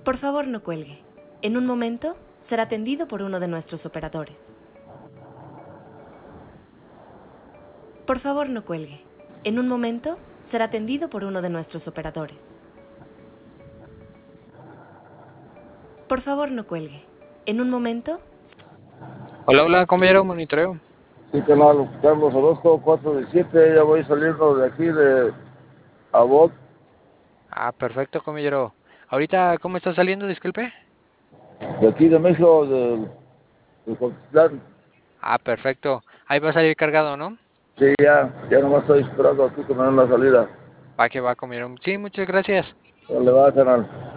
Por favor, no cuelgue. En un momento será atendido por uno de nuestros operadores. Por favor, no cuelgue. En un momento será atendido por uno de nuestros operadores. Por favor, no cuelgue. En un momento... Hola, hola, compañero, monitoreo. Sí, canal, Carlos Orozco, 417, ya voy saliendo de aquí de Abot, Ah, perfecto, compañero. Ahorita, ¿cómo está saliendo? Disculpe. de aquí de México, de Cotitlán. Ah, perfecto. Ahí va a salir cargado, ¿no? Sí, ya nomás estoy esperando aquí que me den la salida. Va que va, compañero. Sí, muchas gracias. Dale, va, canal.